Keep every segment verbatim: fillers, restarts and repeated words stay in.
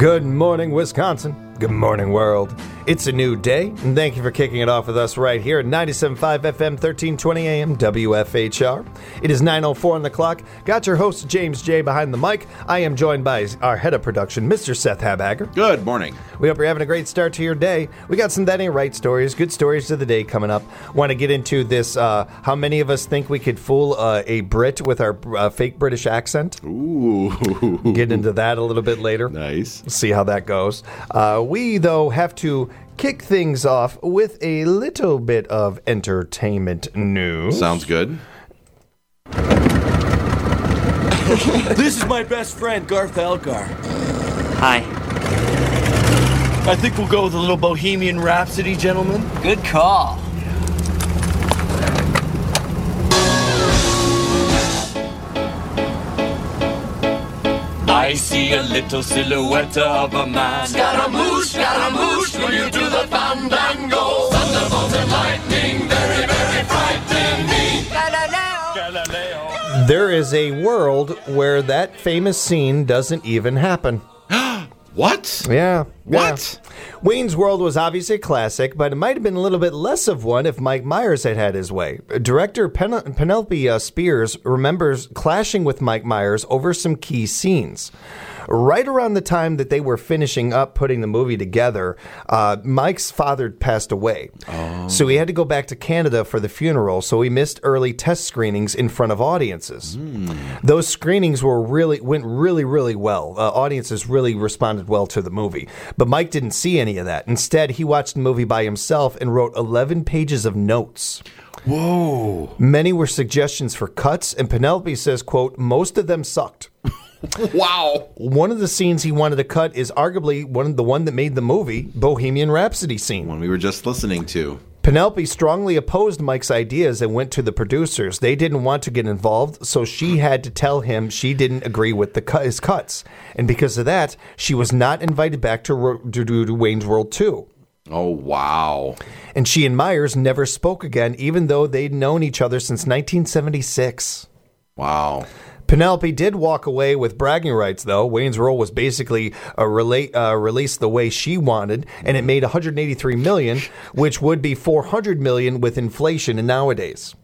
Good morning, Wisconsin. Good morning, world. It's a new day, and thank you for kicking it off with us right here at ninety-seven point five F M, thirteen twenty A M, W F H R. It is nine oh four on the clock. Got your host, James J., behind the mic. I am joined by our head of production, Mister Seth Habagger. Good morning. We hope you're having a great start to your day. We got some That Ain't Right stories, good stories of the day coming up. Want to get into this, uh, how many of us think we could fool uh, a Brit with our uh, fake British accent? Ooh. Get into that a little bit later. Nice. See how that goes. Uh, we, though, have to kick things off with a little bit of entertainment news. Sounds good. This is my best friend, Garth Algar. Hi. I think we'll go with a little Bohemian Rhapsody, gentlemen. Good call. I see a little silhouette of a man. Scaramouche, Scaramouche, will you do the fandango? Thunderbolt and lightning, very, very frightening me. Galileo. Galileo. There is a world where that famous scene doesn't even happen. What? Yeah. What? Yeah. Wayne's World was obviously a classic, but it might have been a little bit less of one if Mike Myers had had his way. Director Pen- Penelope uh, Spears remembers clashing with Mike Myers over some key scenes. Right around the time that they were finishing up putting the movie together, uh, Mike's father passed away. Oh. So he had to go back to Canada for the funeral, so he missed early test screenings in front of audiences. Mm. Those screenings were really went really, really well. Uh, audiences really responded well to the movie. But Mike didn't see any of that. Instead, he watched the movie by himself and wrote eleven pages of notes. Whoa. Many were suggestions for cuts, and Penelope says, quote, most of them sucked. Wow. One of the scenes he wanted to cut is arguably one the one that made the movie, Bohemian Rhapsody scene. One we were just listening to. Penelope strongly opposed Mike's ideas and went to the producers. They didn't want to get involved, so she had to tell him she didn't agree with the cut, his cuts. And because of that, she was not invited back to, to do Wayne's World two. Oh, wow. And she and Myers never spoke again, even though they'd known each other since nineteen seventy-six. Wow. Penelope did walk away with bragging rights, though. Wayne's World was basically a rela- uh, released the way she wanted, and it made one hundred eighty-three million dollars, which would be four hundred million dollars with inflation in nowadays.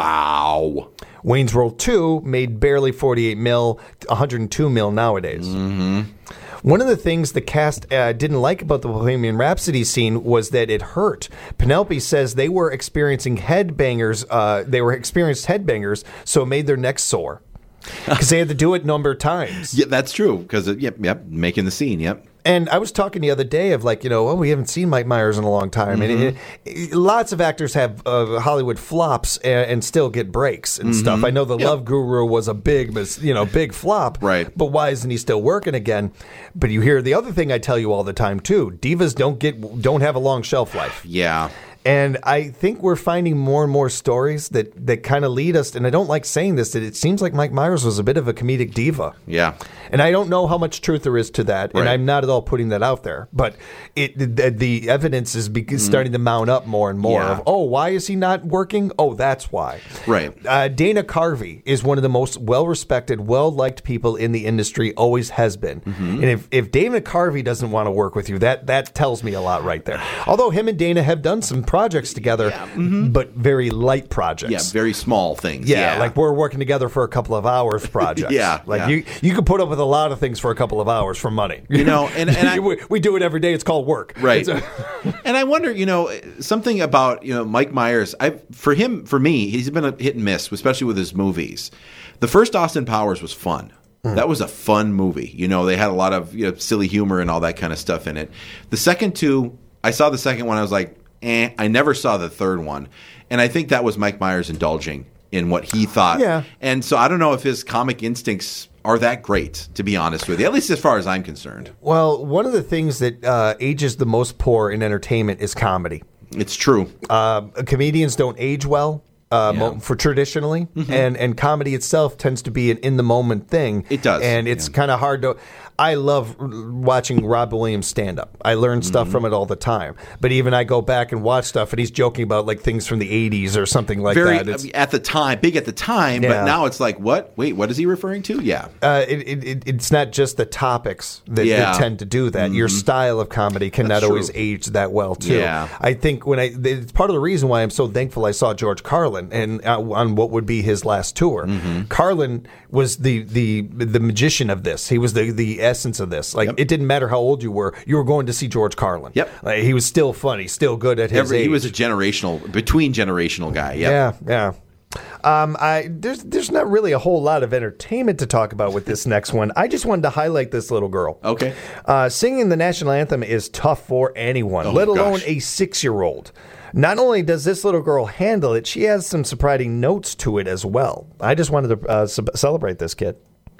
Wow. Wayne's World two made barely forty-eight mil, one hundred two mil nowadays. Mm-hmm. One of the things the cast uh, didn't like about the Bohemian Rhapsody scene was that it hurt. Penelope says they were experiencing headbangers. Uh, they were experienced headbangers, so it made their necks sore. Because they had to do it a number of times. Yeah, that's true. Because, yep, yep, making the scene, yep. And I was talking the other day of like, you know, oh, we haven't seen Mike Myers in a long time. Mm-hmm. And it, it, lots of actors have uh, Hollywood flops and, and still get breaks and mm-hmm. stuff. I know The yep. Love Guru was a big, you know, big flop. Right. But why isn't he still working again? But you hear the other thing I tell you all the time, too. Divas don't get don't have a long shelf life. Yeah. And I think we're finding more and more stories that, that kind of lead us, and I don't like saying this, that it seems like Mike Myers was a bit of a comedic diva. Yeah. And I don't know how much truth there is to that, right. and I'm not at all putting that out there. But it the, the evidence is be- mm. starting to mount up more and more yeah. of, oh, why is he not working? Oh, that's why. Right. Uh, Dana Carvey is one of the most well-respected, well-liked people in the industry, always has been. Mm-hmm. And if, if Dana Carvey doesn't want to work with you, that, that tells me a lot right there. Although him and Dana have done some projects together, yeah. mm-hmm. but very light projects. Yeah, very small things. Yeah, yeah. like we're working together for a couple of hours projects. yeah. Like yeah. you you can put up with a lot of things for a couple of hours for money. You know, and, and I, we, we do it every day. It's called work. Right. A, and I wonder, you know, something about, you know, Mike Myers, I for him, for me, he's been a hit and miss, especially with his movies. The first Austin Powers was fun. Mm. That was a fun movie. You know, they had a lot of, you know, silly humor and all that kind of stuff in it. The second two, I saw the second one, I was like, eh. I never saw the third one. And I think that was Mike Myers indulging in what he thought. Yeah. And so I don't know if his comic instincts are that great, to be honest with you, at least as far as I'm concerned. Well, one of the things that uh, ages the most poor in entertainment is comedy. It's true. Uh, comedians don't age well. uh, Yeah. mo- for traditionally, and and comedy itself tends to be an in the moment thing. It does, and it's yeah. kind of hard to. I love watching Rob Williams stand up. I learn stuff from it all the time. But even I go back and watch stuff, and he's joking about like things from the eighties or something like Very that. I It's, mean, at the time, big at the time, Yeah. but now it's like, what? Wait, what is he referring to? Yeah. uh, it, it, it, it's not just the topics that, Yeah. that tend to do that. Your style of comedy cannot That's always true. age that well, too. Yeah. I think when I, it's part of the reason why I'm so thankful I saw George Carlin and uh, on what would be his last tour. Carlin was the, the the magician of this. He was the, the essence of this. Like Yep. it didn't matter how old you were, you were going to see George Carlin. Yep. Like, he was still funny, still good at his Every, age. he was a generational, between generational guy. Yep. Yeah, yeah. Um, I there's there's not really a whole lot of entertainment to talk about with this next one. I just wanted to highlight this little girl. Okay. Uh, singing the national anthem is tough for anyone, Oh, let alone gosh. a six-year-old. Not only does this little girl handle it, she has some surprising notes to it as well. I just wanted to uh, ce- celebrate this kid.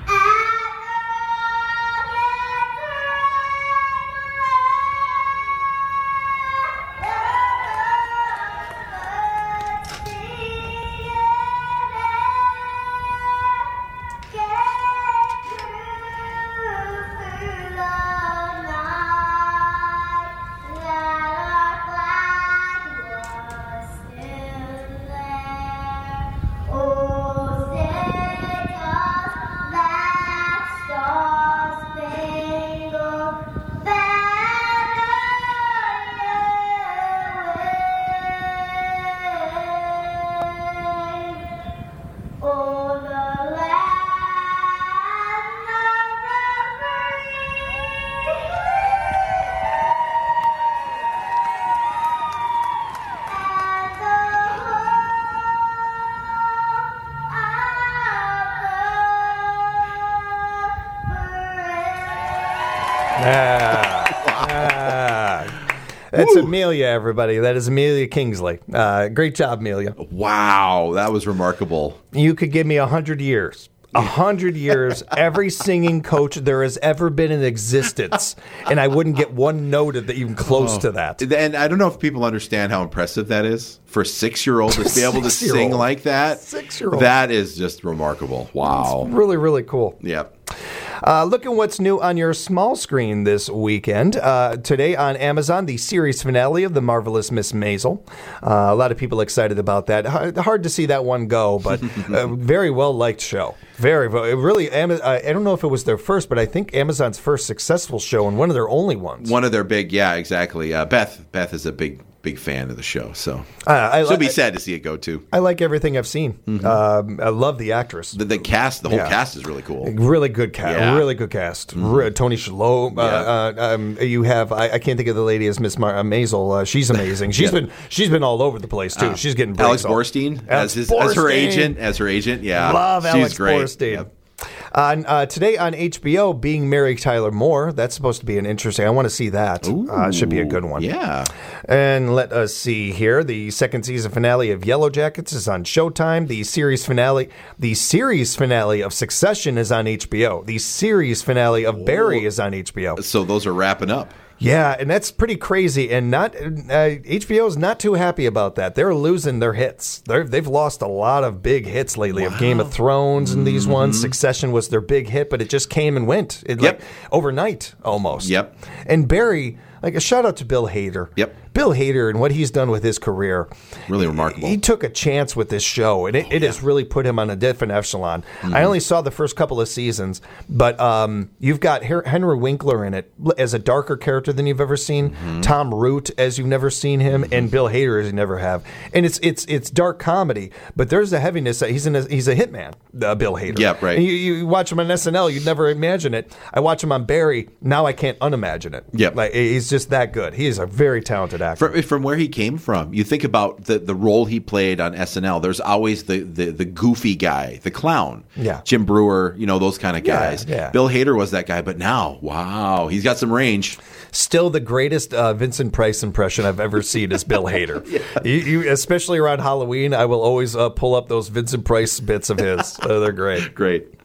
That's Amelia, everybody. That is Amelia Kingsley. Uh, great job, Amelia. Wow, that was remarkable. You could give me a hundred years. A hundred years, every singing coach there has ever been in existence, and I wouldn't get one note of the, even close to that. And I don't know if people understand how impressive that is for a six-year-old to be able to Six-year-old. sing like that. Six-year-old. That is just remarkable. Wow. Really, really cool. Yep. Uh, look at what's new on your small screen this weekend. Uh, today on Amazon, the series finale of The Marvelous Miss Maisel. Uh, a lot of people excited about that. Hard, hard to see that one go, but a very well-liked show. Very, well. It really, Ama- I don't know if it was their first, but I think Amazon's first successful show and one of their only ones. One of their big, yeah, exactly. Uh, Beth Beth is a big, big fan of the show, so Uh, I, she'll be I, sad to see it go too. I like everything I've seen. Um, I love the actress. The, the cast, the whole Yeah. cast is really cool. Really good cast. Yeah. Really good cast. Re- Tony Shalhoub. Uh, uh, um, you have. I, I can't think of the lady as Miss Mar- uh, Maisel. Uh, she's amazing. She's Yeah. been. She's been all over the place too. she's getting breaks Alex all- Borstein as Alex his as her Borstein. agent. As her agent, yeah, Love she's Alex great. Borstein. Yep. On, uh, today on H B O, Being Mary Tyler Moore. That's supposed to be an interesting. I want to see that. Uh, it should be a good one. Yeah. And let us see here. The second season finale of Yellow Jackets is on Showtime. The series finale, the series finale of Succession is on H B O. The series finale of Barry is on H B O. So those are wrapping up. Yeah, and that's pretty crazy. And not uh, H B O is not too happy about that. They're losing their hits. They're, they've lost a lot of big hits lately of Game of Thrones and these ones. Succession was their big hit, but it just came and went. It, Yep. like overnight almost. Yep. And Barry, like a shout out to Bill Hader. Yep. Bill Hader and what he's done with his career. Really remarkable. He took a chance with this show, and it, it has really put him on a different echelon. I only saw the first couple of seasons, but um, you've got Her- Henry Winkler in it as a darker character than you've ever seen, Tom Root as you've never seen him, and Bill Hader as you never have. And it's it's it's dark comedy, but there's a heaviness. He's in a, he's a hitman, uh, Bill Hader. Yep, right. And you, you watch him on S N L, you'd never imagine it. I watch him on Barry, now I can't unimagine it. Yep. Like he's just that good. He is a very talented actor. From, from where he came from, you think about the, the role he played on S N L. There's always the, the, the goofy guy, the clown. Yeah. Jim Brewer, you know, those kind of Yeah, guys. yeah. Bill Hader was that guy, but now, wow, he's got some range. Still the greatest uh, Vincent Price impression I've ever seen is Bill Hader. you, you, especially around Halloween, I will always uh, pull up those Vincent Price bits of his. Uh, they're great. Great.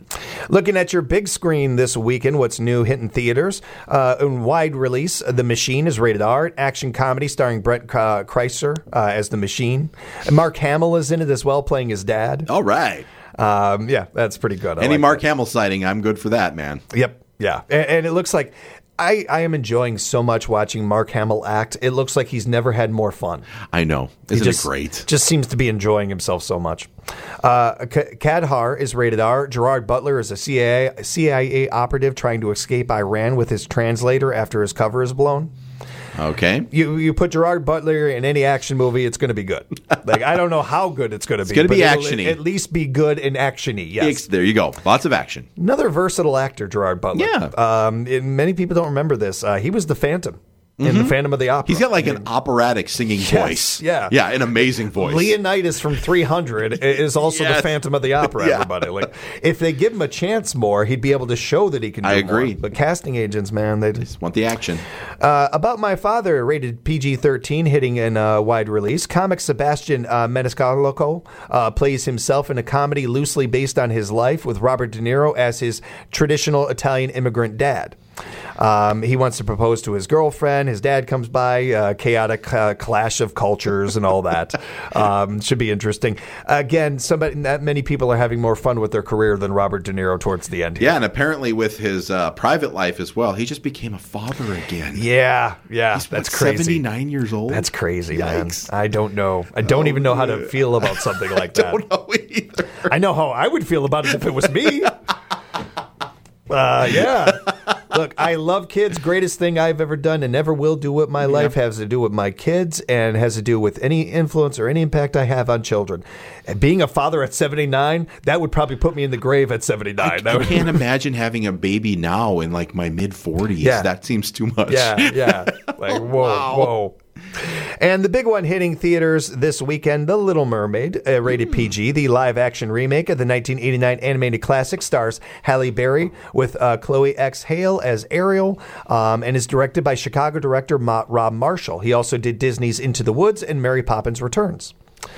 Looking at your big screen this weekend, what's new hitting theaters? Uh, in wide release, The Machine is rated R. Action comedy starring Brent uh, Kreischer uh, as The Machine. And Mark Hamill is in it as well, playing his dad. All right. Um, yeah, that's pretty good. I Any like Mark that. Hamill sighting, I'm good for that, man. Yep. Yeah. And, and it looks like I, I am enjoying so much watching Mark Hamill act. It looks like he's never had more fun. I know. Isn't just, it great? Just seems to be enjoying himself so much. Uh, K- Kandahar is rated R. Gerard Butler is a C I A, C I A operative trying to escape Iran with his translator after his cover is blown. Okay. You you put Gerard Butler in any action movie, it's going to be good. Like, I don't know how good it's going to be. It's going to be but it'll action-y. At least be good and action-y, yes. Ex- There you go. Lots of action. Another versatile actor, Gerard Butler. Yeah. Um, and many people don't remember this. Uh, he was the Phantom in the Phantom of the Opera. He's got like an operatic singing Yes, voice. yeah. Yeah, an amazing voice. Leonidas from three hundred is also the Yes. Phantom of the Opera, Yeah. everybody. Like, if they give him a chance more, he'd be able to show that he can do I agree. more. But casting agents, man, they just... Want the action. Uh, About My Father, rated P G thirteen, hitting in uh, wide release. Comic Sebastian uh, Maniscalco uh, plays himself in a comedy loosely based on his life with Robert De Niro as his traditional Italian immigrant dad. Um, he wants to propose to his girlfriend. His dad comes by, uh, chaotic uh, clash of cultures and all that. Um, should be interesting. Again, somebody that many people are having more fun with their career than Robert De Niro towards the end here. Yeah, and apparently with his uh, private life as well, he just became a father again. Yeah, yeah, He's that's what, crazy. seventy-nine years old? That's crazy, Yikes. man. I don't know. I don't Oh, even know how to yeah. feel about something like that. I don't know either. I know how I would feel about it if it was me. Uh, yeah. Look, I love kids. Greatest thing I've ever done and never will do with my life has to do with my kids and has to do with any influence or any impact I have on children. And being a father at seventy-nine, that would probably put me in the grave at seventy-nine. That I would- can't imagine having a baby now in like my mid forties. Yeah. That seems too much. Yeah, yeah. Like, whoa, Wow. whoa. And the big one hitting theaters this weekend, The Little Mermaid, uh, rated P G, the live-action remake of the nineteen eighty-nine animated classic, stars Halle Berry with uh, Chloe X. Hale as Ariel, um, and is directed by Chicago director Ma- Rob Marshall. He also did Disney's Into the Woods and Mary Poppins Returns.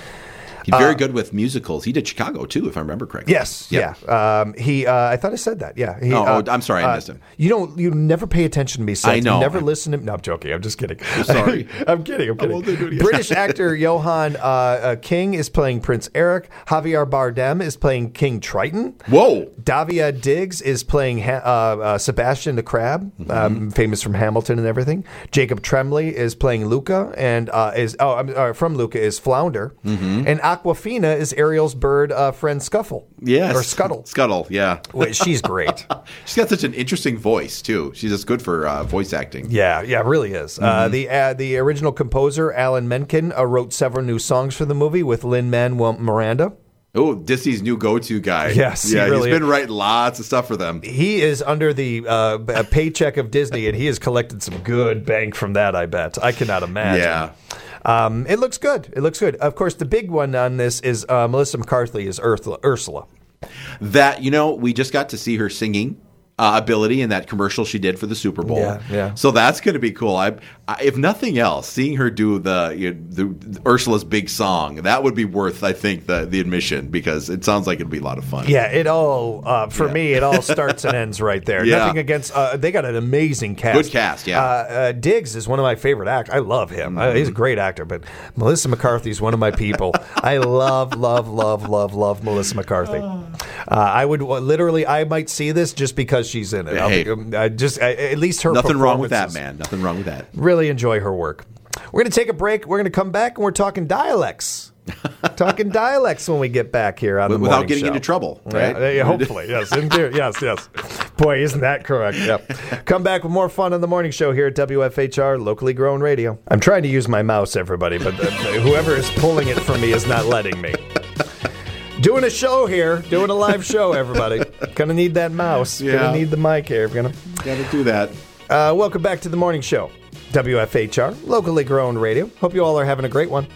He's very good with musicals. He did Chicago too, if I remember correctly. Yes, Yep. yeah. Um, he, uh, I thought I said that. Yeah. He, Oh, uh, oh, I'm sorry, I uh, missed him. You don't. You never pay attention to me. Seth. I know. You never listen to. No, I'm joking. I'm just kidding. sorry. I'm kidding. I'm kidding. won't do it again. British actor Johan uh, uh, King is playing Prince Eric. Javier Bardem is playing King Triton. Whoa. Davia Diggs is playing ha- uh, uh, Sebastian the Crab, Mm-hmm. um, famous from Hamilton and everything. Jacob Tremblay is playing Luca, and uh, is oh, I'm, uh, from Luca is Flounder, Mm-hmm. and Aquafina is Ariel's bird uh, friend Scuffle. Yes. or Scuttle. Scuttle, yeah. Wait, she's great. She's got such an interesting voice too. She's just good for uh, voice acting. Yeah, yeah, really is. Uh, Mm-hmm. the uh, the original composer Alan Menken uh, wrote several new songs for the movie with Lin-Manuel Miranda. Oh, Disney's new go-to guy. Yes, he yeah, really he's been is. writing lots of stuff for them. He is under the uh, b- a paycheck of Disney, and he has collected some good bank from that. I bet. I cannot imagine. Yeah. Um, it looks good. It looks good. Of course, the big one on this is uh, Melissa McCarthy as Ursula. Ursula. That, you know, we just got to see her singing uh, ability in that commercial she did for the Super Bowl. Yeah, yeah. So that's going to be cool. I, I, if nothing else, seeing her do the, you know, the, the Ursula's big song, that would be worth, I think, the the admission because it sounds like it'd be a lot of fun. Yeah, it all uh, for Yeah. me. It all starts and ends right there. Yeah. Nothing against. Uh, they got an amazing cast. Good cast, yeah. Uh, uh, Diggs is one of my favorite actors. I love him. Uh, he's a great actor. But Melissa McCarthy is one of my people. I love, love, love, love, love Melissa McCarthy. Uh, I would uh, literally, I might see this just because she's in it. I'll Hey. be- um, I just I, at least her. Nothing wrong with that, performances. man. Nothing wrong with that. Really enjoy her work. We're going to take a break. We're going to come back and we're talking dialects. talking dialects when we get back here on the Without morning getting show. into trouble, right? Yeah, yeah, hopefully, yes. In theory, yes, yes. Boy, isn't that correct? Yep. Come back with more fun on the morning show here at W F H R, locally grown radio. I'm trying to use my mouse, everybody, but uh, whoever is pulling it from me is not letting me. Doing a show here, doing a live show, everybody. Gonna need that mouse. Yeah. Gonna need the mic here. Gonna. Got to do that. Uh, welcome back to the morning show. W F H R, locally grown radio. Hope you all are having a great one.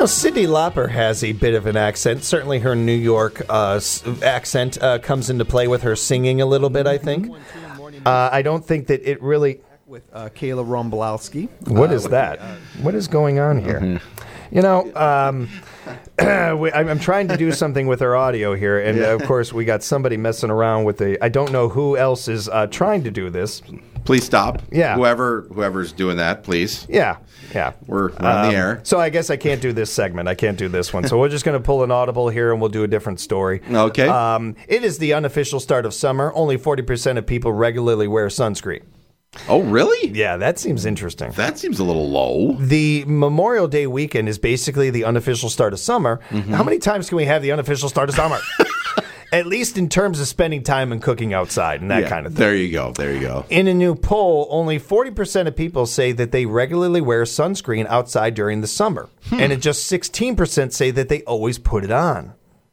know, Cyndi Lauper has a bit of an accent. Certainly her New York uh, s- accent uh, comes into play with her singing a little bit, I think. Uh, I don't think that it really... With uh, Kayla Rombolowski. What uh, is that? What is going on here? Mm-hmm. You know, um, we, I'm I'm trying to do something with our audio here, and uh, of course we got somebody messing around with the... I don't know who else is uh, trying to do this. Please stop. Yeah. Whoever whoever's doing that, please. Yeah, yeah. We're, we're on Um, the air. So I guess I can't do this segment. I can't do this one. So we're just going to pull an audible here, and we'll do a different story. Okay. Um, it is the unofficial start of summer. Only forty percent of people regularly wear sunscreen. Oh, really? Yeah, that seems interesting. That seems a little low. The Memorial Day weekend is basically the unofficial start of summer. Mm-hmm. How many times can we have the unofficial start of summer? At least in terms of spending time and cooking outside and that Yeah, kind of thing. There you go. There you go. In a new poll, only forty percent of people say that they regularly wear sunscreen outside during the summer. Hmm. And it just sixteen percent say that they always put it on.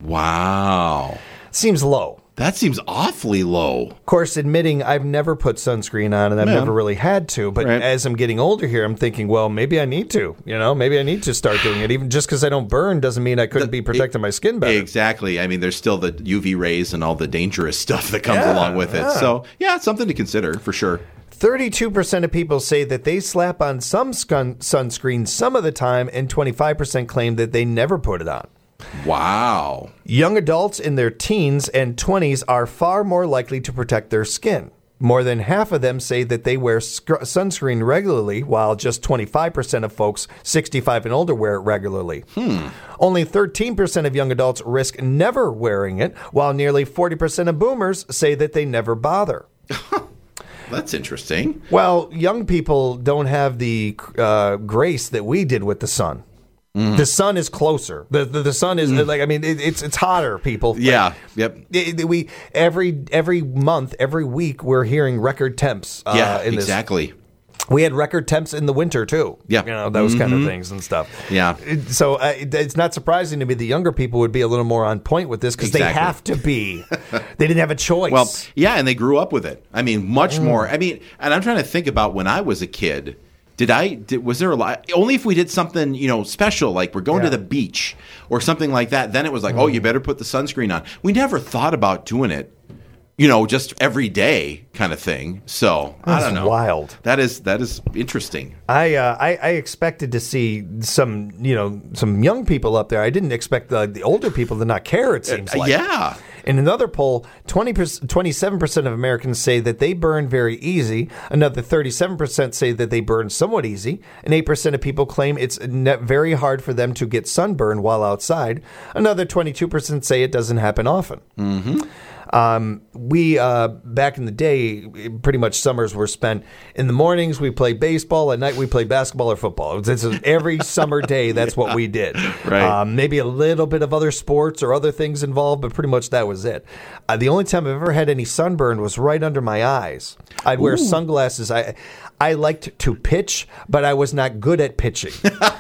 Wow. Seems low. That seems awfully low. Of course, admitting I've never put sunscreen on and I've Yeah. never really had to. But Right. as I'm getting older here, I'm thinking, well, maybe I need to. You know, maybe I need to start doing it. Even just because I don't burn doesn't mean I couldn't be protecting my skin better. Exactly. I mean, there's still the U V rays and all the dangerous stuff that comes Yeah, along with it. yeah. So, yeah, it's something to consider for sure. thirty-two percent of people say that they slap on some sun- sunscreen some of the time, and twenty-five percent claim that they never put it on. Wow. Young adults in their teens and twenties are far more likely to protect their skin. More than half of them say that they wear sc- sunscreen regularly, while just twenty-five percent of folks sixty-five and older wear it regularly. Hmm. Only thirteen percent of young adults risk never wearing it, while nearly forty percent of boomers say that they never bother. That's interesting. Well, young people don't have the uh, grace that we did with the sun. Mm. The sun is closer. The the, the sun is like I mean it, it's it's hotter, people. Yeah. Like, Yep. it- it- we every every month, every week, we're hearing record temps. Uh, Yeah, in this. exactly. We had record temps in the winter too. Yeah. you know those kind Mhm. of things and stuff. Yeah. It- So uh, it, it's not surprising to me the younger people would be a little more on point with this because Exactly. they have to be. They didn't have a choice. Well, yeah, and they grew up with it. I mean, much Mm. more. I mean, and I'm trying to think about when I was a kid. Did I? Did, was there a lot? Only if we did something, you know, special, like we're going Yeah. to the beach or something like that. Then it was like, oh, you better put the sunscreen on. We never thought about doing it, you know, just every day kind of thing. So I That's don't know. wild. That is that is interesting. I, uh, I I expected to see some you know some young people up there. I didn't expect the, the older people to not care. It seems Uh, like. yeah. In another poll, twenty twenty-seven percent of Americans say that they burn very easy. Another thirty-seven percent say that they burn somewhat easy. And eight percent of people claim it's ne- very hard for them to get sunburn while outside. Another twenty-two percent say it doesn't happen often. Mm-hmm. Um, we, uh, back in the day, pretty much summers were spent in the mornings. We played baseball. At night, we played basketball or football. It's, it's every summer day, that's what we did. Right. Um, maybe a little bit of other sports or other things involved, but pretty much that was it. Uh, the only time I've ever had any sunburn was right under my eyes. I'd wear sunglasses. I, I liked to pitch, but I was not good at pitching.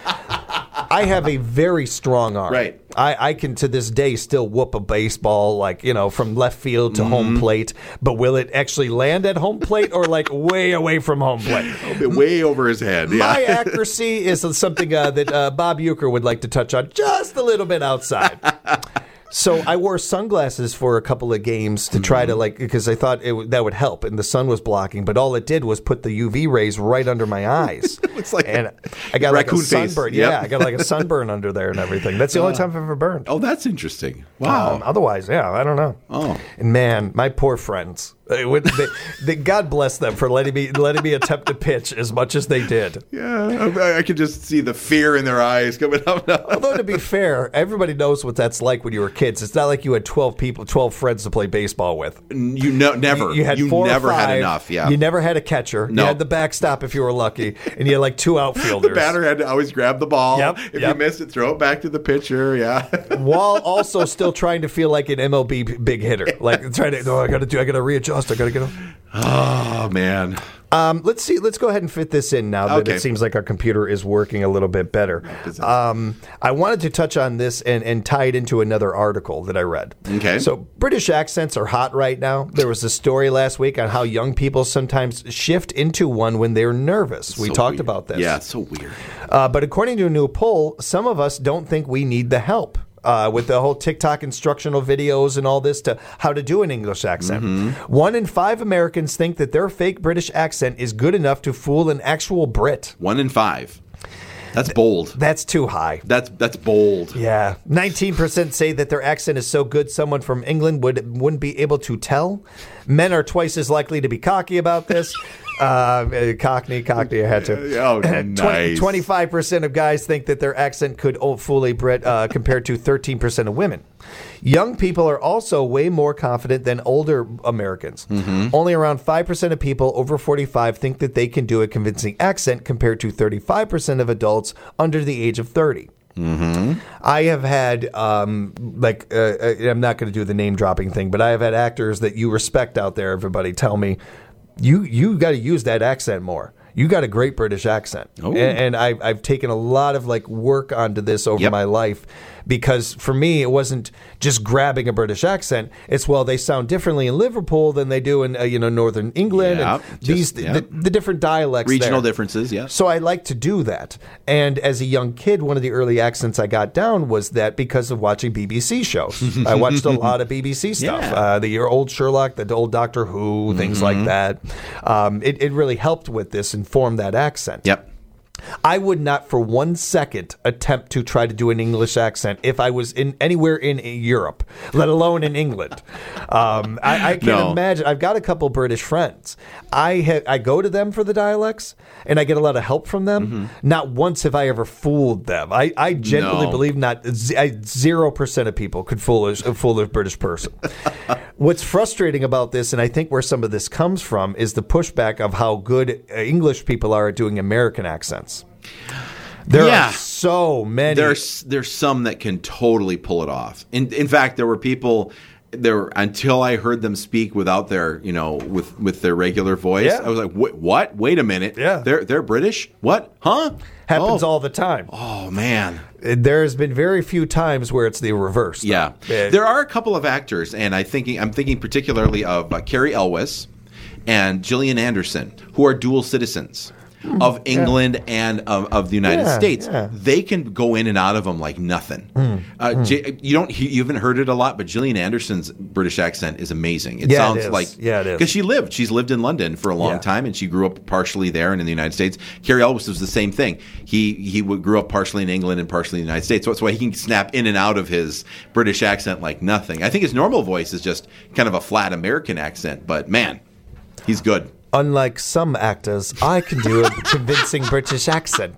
I have a very strong arm. Right. I, I can to this day still whoop a baseball like, you know, from left field to Mm-hmm. home plate. But will it actually land at home plate or like way away from home plate? Way over his head. Yeah. My accuracy is something uh, that uh, Bob Uecker would like to touch on just a little bit outside. So I wore sunglasses for a couple of games to try to like because I thought it w- that would help, and the sun was blocking. But all it did was put the U V rays right under my eyes. Looks like and a I got like a raccoon face. sunburn. Yep. Yeah, I got like a sunburn under there and everything. That's the only time I've ever burned. Oh, that's interesting. Wow. Um, otherwise, yeah, I don't know. Oh. And man, my poor friends. They, would- they, they, God bless them for letting me letting me attempt to pitch as much as they did. Yeah, I, I could just see the fear in their eyes coming up now. Although to be fair, everybody knows what that's like when you were kids. It's not like you had twelve people, twelve friends to play baseball with. You know, never. You, you had four never or five. had enough. Yeah. You never had a catcher. No. You had the backstop if you were lucky, and you had like two outfielders. The batter had to always grab the ball. Yep, If yep. you missed it, throw it back to the pitcher. Yeah. While also still trying to feel like an M L B big hitter, like trying to. Oh, I got to do. I got to readjust. I got to get. Oh man. Um, let's see. Let's go ahead and fit this in now that Okay. it seems like our computer is working a little bit better. Um, I wanted to touch on this and, and tie it into another article that I read. Okay. So British accents are hot right now. There was a story last week on how young people sometimes shift into one when they're nervous. We So talked weird. about this. Yeah, it's so weird. Uh, but according to a new poll, some of us don't think we need the help. Uh, with the whole TikTok instructional videos and all this to how to do an English accent. Mm-hmm. One in five Americans think that their fake British accent is good enough to fool an actual Brit. One in five. That's bold. That's too high. That's that's bold. Yeah. nineteen percent say that their accent is so good someone from England would, wouldn't be able to tell. Men are twice as likely to be cocky about this. Uh, cockney, cockney, I had to. Oh, nice. twenty-five percent of guys think that their accent could fool a Brit uh, compared to thirteen percent of women. Young people are also way more confident than older Americans. Mm-hmm. Only around five percent of people over forty-five think that they can do a convincing accent compared to thirty-five percent of adults under the age of thirty. Mm-hmm. I have had, um, like, uh, I'm not going to do the name dropping thing, but I have had actors that you respect out there, everybody, tell me, you you got to use that accent more. You got a great British accent. Oh. And, and I've, I've taken a lot of like work onto this over Yep. my life because for me, it wasn't just grabbing a British accent. It's, well, they sound differently in Liverpool than they do in, uh, you know, Northern England. Yep. And Just- these, yep. the, the different dialects Regional there. differences, yeah. So I like to do that. And as a young kid, one of the early accents I got down was that because of watching B B C shows. I watched a lot of B B C stuff. Yeah. Uh, the old Sherlock, the old Doctor Who, things like that. Um, it, it really helped with this and formed that accent. Yep. I would not for one second attempt to try to do an English accent if I was in anywhere in Europe, let alone in England. Um, I, I can No. imagine. I've got a couple British friends. I ha- I go to them for the dialects, and I get a lot of help from them. Mm-hmm. Not once have I ever fooled them. I, I genuinely No. believe not zero percent of people could fool a, fool a British person. What's frustrating about this, and I think where some of this comes from, is the pushback of how good uh, English people are at doing American accents. There Yeah. are so many. There's there's some that can totally pull it off. In in fact, there were people there until I heard them speak without their you know with with their regular voice. Yeah. I was like, what? What? Wait a minute. Yeah. They're they're British. What? Huh? happens oh. all the time. Oh man. There has been very few times where it's the reverse. though. Yeah, Uh, there are a couple of actors, and I thinking I'm thinking particularly of uh, Carrie Elwes and Gillian Anderson, who are dual citizens of England and of, of the United Yeah, States. yeah. They can go in and out of them like nothing. Mm, Uh, J- you don't you haven't heard it a lot, but Gillian Anderson's British accent is amazing. It Yeah, it sounds is. like Yeah, it is. because she lived she's lived in London for a long Yeah. time, and she grew up partially there and in the United States. Carrie Elwes was the same thing. He he would, grew up partially in England and partially in the United States. So that's why he can snap in and out of his British accent like nothing. I think his normal voice is just kind of a flat American accent, but man, he's good. Unlike some actors, I can do a convincing British accent.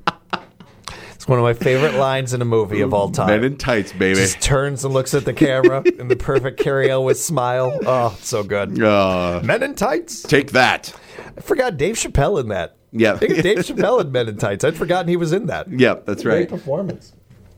It's one of my favorite lines in a movie of all time. Men in tights, baby. Just turns and looks at the camera in the perfect Carrie Elwes smile. Oh, it's so good. Uh, Men in Tights. take that. I forgot Dave Chappelle in that. Yeah. I think Dave Chappelle in Men in Tights. I'd forgotten he was in that. Yep, that's right. Great performance.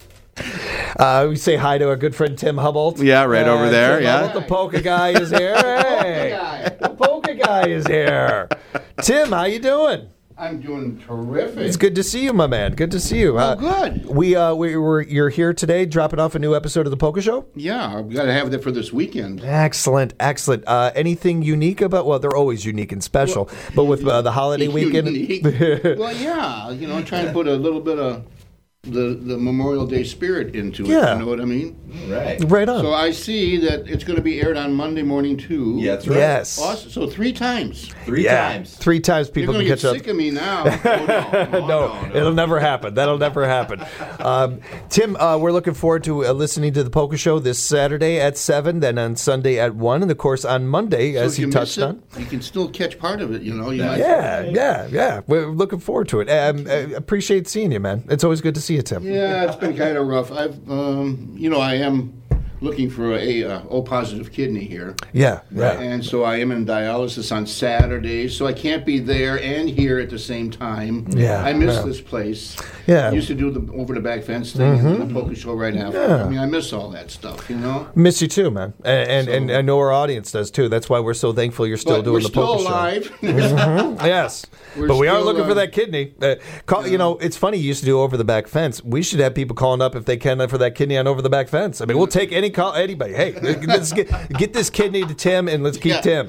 Uh, we say hi to our good friend Tim Hubbolt. Yeah, right over there, Tim yeah. Hubbolt, the polka guy is here. Hey, the polka guy is here. Tim, how you doing? I'm doing terrific. It's good to see you, my man. Good to see you. Oh, good. We uh, we were you're here today, dropping off a new episode of the Polka Show. Yeah, I've got to have that for this weekend. Excellent, excellent. Uh, anything unique about? Well, they're always unique and special, but with uh, the holiday weekend, Unique. Well, yeah, you know, trying to put a little bit of the, the Memorial Day spirit into it. Yeah. You know what I mean? Right. right on. So I see that it's going to be aired on Monday morning too. Yeah, that's right. Yes. Awesome. So three times. Three yeah. times. Three times You're people going can to catch get up. sick of me now. Oh, no, no, no, no, no. it'll never happen. That'll never happen. Um, Tim, uh, we're looking forward to uh, listening to the Polka Show this Saturday at seven, then on Sunday at one, and of course on Monday, So as if you you touched miss it, on. you can still catch part of it. You know. You might, Yeah, yeah, yeah. We're looking forward to it. Um, I appreciate seeing you, man. It's always good to see you, Tim. Yeah, it's been kind of rough. I've, um, you know, I am looking for a uh, O positive kidney here. Yeah, yeah. And so I am in dialysis on Saturday, so I can't be there and here at the same time. Yeah, I miss yeah. this place. Yeah. I used to do the over the back fence thing Mm-hmm. and the polka show right after. Yeah. I mean, I miss all that stuff, you know? Miss you too, man. And and, So- and I know our audience does too. That's why we're so thankful you're still But doing we're the still polka alive. show. Mhm. Yes. We're But we are still, looking for uh, that kidney. Uh, call, You know, it's funny you used to do over the back fence. We should have people calling up if they can for that kidney on over the back fence. I mean, we'll take any call, anybody. Hey, let's get, get this kidney to Tim and let's keep Yeah. Tim.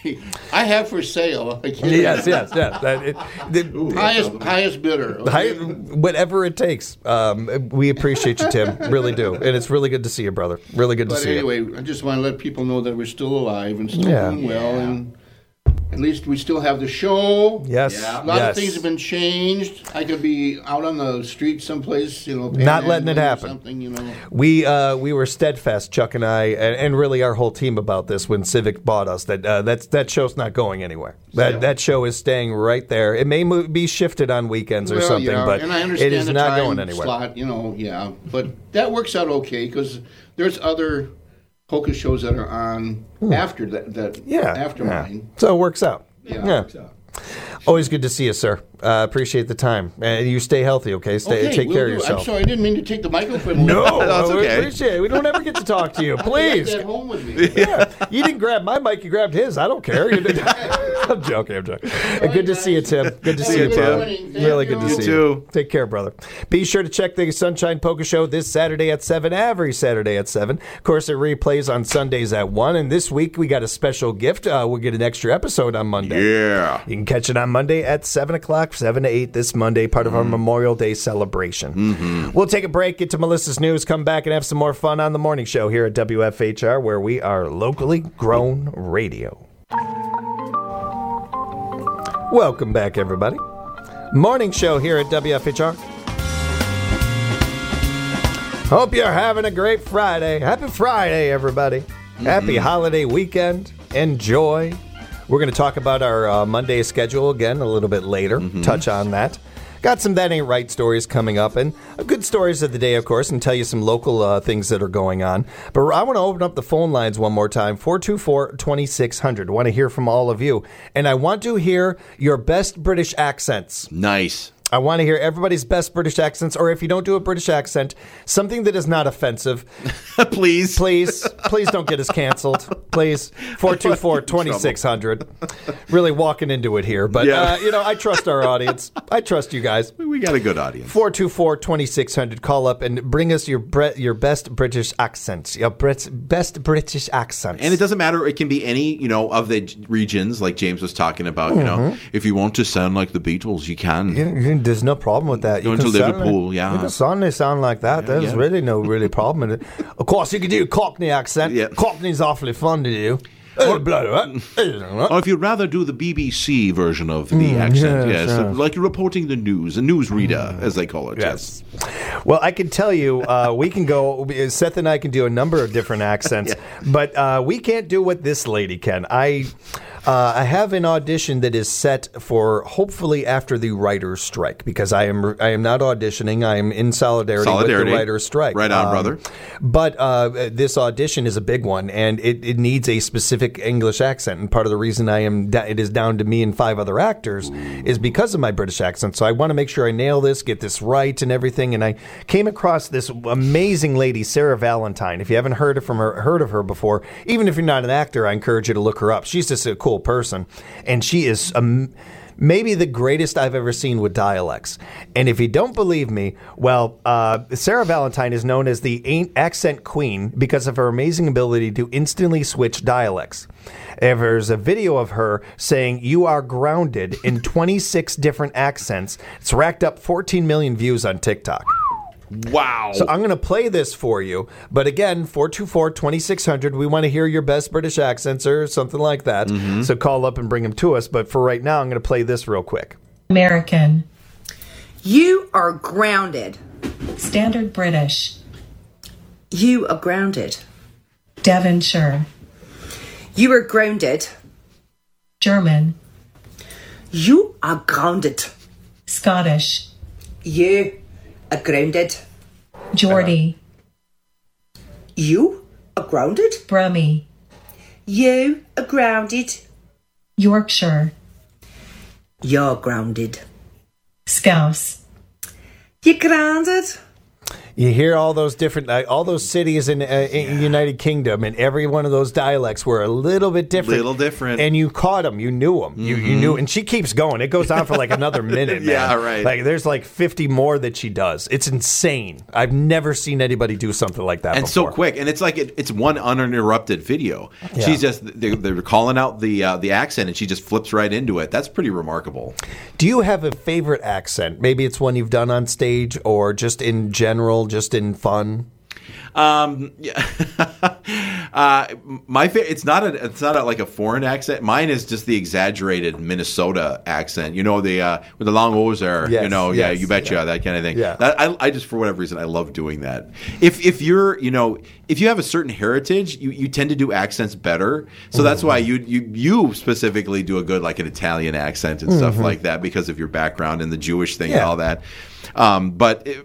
I have for sale. I can't- Yes, yes, yes. That, it, the, Highest, highest bidder. okay? Hi- whatever it takes. Um, we appreciate you, Tim. Really do. And it's really good to see you, brother. Really good to But see you. anyway, I just want to let people know that we're still alive and still Yeah. doing well, and at least we still have the show. Yes. A lot yes. of things have been changed. I could be out on the street someplace, you know, Not letting it panhandling or happen. Something, you know. We uh, we were steadfast, Chuck and I, and, and really our whole team about this when Civic bought us. That uh, that's that show's not going anywhere. That Yeah. that show is staying right there. It may mo- be shifted on weekends or Well, something, yeah, but and I understand it is the not time going anywhere. Slot, you know, yeah, but that works out okay because there's other polka shows that are on after that. That Hmm. Yeah, after yeah. mine. So it works out. Yeah. Yeah. Always good to see you, sir. Uh, appreciate the time. And you stay healthy, okay? Stay, Okay, take will care of do. yourself. I'm sorry, I didn't mean to take the microphone. away. No, That's we okay. appreciate it. We don't ever get to talk to you. I Please. got that home with me. Yeah, you didn't grab my mic. You grabbed his. I don't care. You did- I'm joking. I'm joking. Uh, good to see you, Tim. Good to see you, Good brother. morning. Thank Really good to you. see You you. too. Take care, brother. Be sure to check the Sunshine Polka Show this Saturday at seven, every Saturday at seven. Of course, it replays on Sundays at one. And this week, we got a special gift. Uh, we'll get an extra episode on Monday. Yeah. You can catch it on Monday at seven o'clock, seven to eight this Monday, part of our Memorial Day celebration. Mm-hmm. We'll take a break, get to Melissa's news, come back and have some more fun on the morning show here at W F H R, where we are locally grown radio. Welcome back, everybody. Morning show here at W F H R. Hope you're having a great Friday. Happy Friday, everybody. Happy holiday weekend. Enjoy. We're going to talk about our uh, Monday schedule again a little bit later. Touch on that. Got some That Ain't Right stories coming up, and uh, good stories of the day, of course, and tell you some local uh, things that are going on. But I want to open up the phone lines one more time, four two four, two six zero zero. I want to hear from all of you. And I want to hear your best British accents. Nice. I want to hear everybody's best British accents, or if you don't do a British accent, something that is not offensive. Please. Please, please don't get us canceled. Please, four two four, two six zero zero. Really walking into it here, but Yeah. uh, you know, I trust our audience. I trust you guys. We got a good audience. four two four, two six zero zero. Call up and bring us your bre- your best British accents. Your Brit- best British accents. And it doesn't matter. It can be any, you know, of the regions, like James was talking about. You know, if you want to sound like the Beatles, you can. You- you- There's no problem with that. Going can to certainly- Liverpool, yeah. You can certainly sound like that. There's yeah. really no really problem in it. Of course, you can do a Cockney accent. Yeah. Cockney's awfully fun to do. Oh, bloody hell. Or if you'd rather do the B B C version of the accent, yes, yes, yes. like you're reporting the news, a newsreader, as they call it. Yes. Well, I can tell you, uh, we can go. Seth and I can do a number of different accents, but uh, we can't do what this lady can. I. Uh, I have an audition that is set for hopefully after the writer's strike, because I am I am not auditioning. I am in solidarity, Solidarity. with the writer's strike. Right on, brother. But uh, this audition is a big one, and it, it needs a specific English accent. And part of the reason I am da- it is down to me and five other actors is because of my British accent. So I want to make sure I nail this, get this right, and everything. And I came across this amazing lady, Sarah Valentine. If you haven't heard of from her, heard of her before, even if you're not an actor, I encourage you to look her up. She's just a cool person, and she is um, maybe the greatest I've ever seen with dialects. And if you don't believe me, well, uh, Sarah Valentine is known as the ain't accent queen because of her amazing ability to instantly switch dialects. There's a video of her saying "you are grounded" in twenty-six different accents. It's racked up fourteen million views on TikTok. Wow. So I'm going to play this for you. But again, four two four, two six zero zero. We want to hear your best British accents or something like that. Mm-hmm. So call up and bring them to us. But for right now, I'm going to play this real quick. American. You are grounded. Standard British. You are grounded. Devonshire. You are grounded. German. You are grounded. Scottish. You are grounded. Geordie. You are grounded. Brummie, You are grounded. Yorkshire, You're grounded. Scouse, You're grounded. You hear all those different, uh, all those cities in, uh, in United Kingdom, and every one of those dialects were a little bit different. Little different. And you caught them. You knew them. You, you knew, and she keeps going. It goes on for like another minute, man. Yeah, right. Like there's like fifty more that she does. It's insane. I've never seen anybody do something like that and before. so quick, and it's like it, it's one uninterrupted video. Yeah. She's just they're, they're calling out the uh, the accent, and she just flips right into it. That's pretty remarkable. Do you have a favorite accent? Maybe it's one you've done on stage, or just in general, just in fun. Um, yeah. uh, my fa- it's not a it's not a, like a foreign accent. Mine is just the exaggerated Minnesota accent. You know, the uh, with the long O's there. Yes, you know, yeah, yes, you betcha, yeah. that kind of thing. Yeah. That, I, I just for whatever reason I love doing that. If if you're you know if you have a certain heritage, you, you tend to do accents better. So that's why you you you specifically do a good like an Italian accent and stuff like that because of your background and the Jewish thing and Yeah. all that. Um, but it,